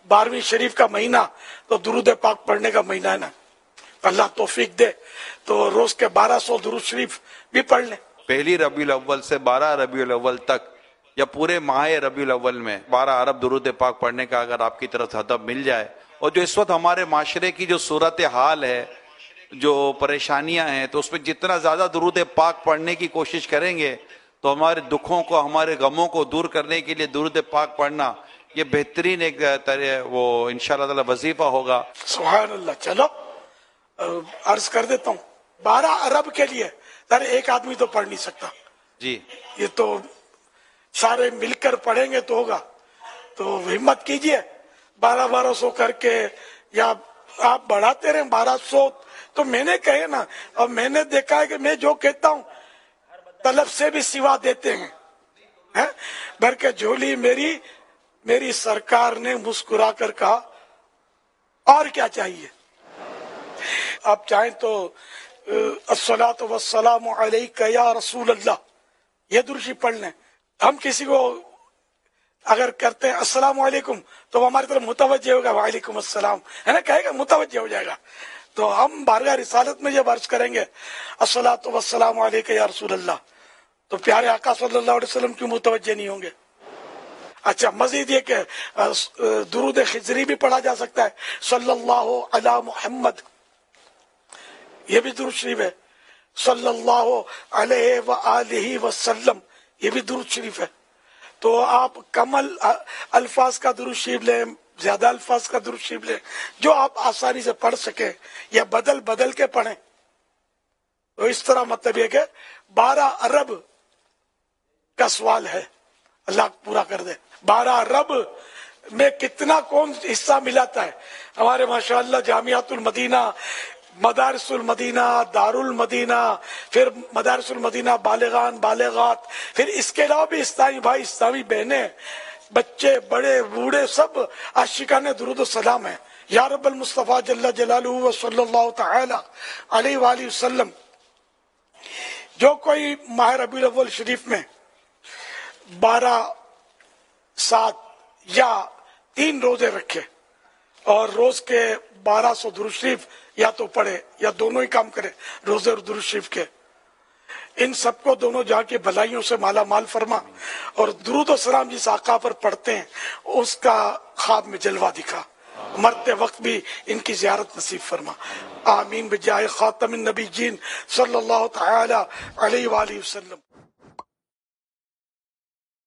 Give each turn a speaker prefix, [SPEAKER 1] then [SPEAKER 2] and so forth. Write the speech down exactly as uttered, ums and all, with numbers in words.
[SPEAKER 1] بارہویں شریف کا مہینہ تو درود پاک پڑھنے کا مہینہ ہے نا. اللہ توفیق دے تو روز کے بارہ سو درود شریف بھی پڑھ لیں.
[SPEAKER 2] پہلی ربیع الاول سے بارہ ربیع الاول تک یا پورے ماہ ربیع الاول میں بارہ ارب درود پاک پڑھنے کا اگر آپ کی طرف سے ہدف مل جائے، اور جو اس وقت ہمارے معاشرے کی جو صورت حال ہے، جو پریشانیاں ہیں، تو اس میں جتنا زیادہ درود پاک پڑھنے کی کوشش کریں گے تو ہمارے دکھوں کو، ہمارے غموں کو دور کرنے کے لیے درود پاک پڑھنا یہ بہترین ایک طرح وہ انشاءاللہ تعالی وظیفہ ہوگا.
[SPEAKER 1] سبحان اللہ. چلو عرض کر دیتا ہوں، بارہ ارب کے لیے سر ایک آدمی تو پڑھ نہیں سکتا
[SPEAKER 2] جی.
[SPEAKER 1] یہ تو سارے مل کر پڑھیں گے تو ہوگا. تو ہمت کیجئے بارہ بارہ سو کر کے، یا آپ بڑھاتے رہیں بارہ سو. تو میں نے کہے نا، اور میں نے دیکھا ہے کہ میں جو کہتا ہوں طلب سے بھی سوا دیتے ہیں. بھر کے جھولی میری میری سرکار نے مسکرا کر کہا اور کیا چاہیے. آپ چاہیں تو الصلاۃ والسلام علیک یا رسول اللہ یہ درشی پڑھ لیں. ہم کسی کو اگر کرتے ہیں السلام علیکم تو وہ ہماری طرف متوجہ ہوگا، وعلیکم السلام ہے نا، کہے گا متوجہ ہو جائے گا. تو ہم بارگاہ رسالت میں جب عرض کریں گے الصلاۃ والسلام علیک یا رسول اللہ تو پیارے آقا صلی اللہ علیہ وسلم کیوں متوجہ نہیں ہوں گے. اچھا، مزید یہ کہ درود خضری بھی پڑھا جا سکتا ہے، صلی اللہ علی محمد، یہ بھی درود شریف ہے. صلی اللہ علیہ وآلہ وسلم یہ بھی درود شریف ہے. تو آپ کم الفاظ کا درود شریف لیں، زیادہ الفاظ کا درود شریف لیں، جو آپ آسانی سے پڑھ سکیں، یا بدل بدل کے پڑھیں. تو اس طرح مطلب یہ کہ بارہ ارب کا سوال ہے، اللہ پورا کر دے. بارہ ارب میں کتنا کون حصہ ملاتا ہے. ہمارے ماشاءاللہ جامعات المدینہ، مدارس المدینہ، دار المدینہ، پھر مدارس المدینہ بالغان بالغات، پھر اس کے علاوہ بھی اسلامی بھائی، اسلامی بہنیں، بچے، بڑے بوڑھے، سب عاشقان درود و سلام ہیں. یا رب المصطفیٰ جل جلالہ و صلی اللہ تعالی علیہ وآلہ وسلم. جو کوئی ماہ ربیع الاول شریف میں بارہ، سات یا تین روزے رکھے اور روز کے بارہ سو درود شریف یا تو پڑھے یا دونوں ہی کام کرے، روزے اور درود شریف کے، ان سب کو دونوں جہاں کی بھلائیوں سے مالا مال فرما، اور درود و سلام جس آقا پر پڑھتے ہیں اس کا خواب میں جلوہ دکھا، مرتے وقت بھی ان کی زیارت نصیب فرما. آمین بجائے خاتم النبیین صلی اللہ تعالی علیہ وآلہ وسلم.